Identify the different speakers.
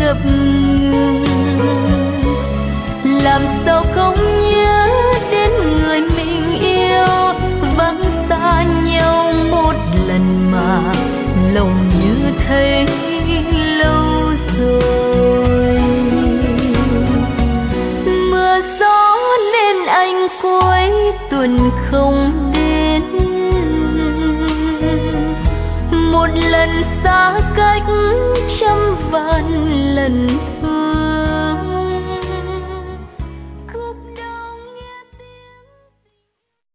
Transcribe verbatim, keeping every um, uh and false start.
Speaker 1: ngập ngừng. Làm sao không nhớ đến người mình yêu, vắng xa nhau một lần mà lòng như thấy lâu rồi. Mưa gió nên anh cuối tuần không đến, một lần xa cách trăm vạn lần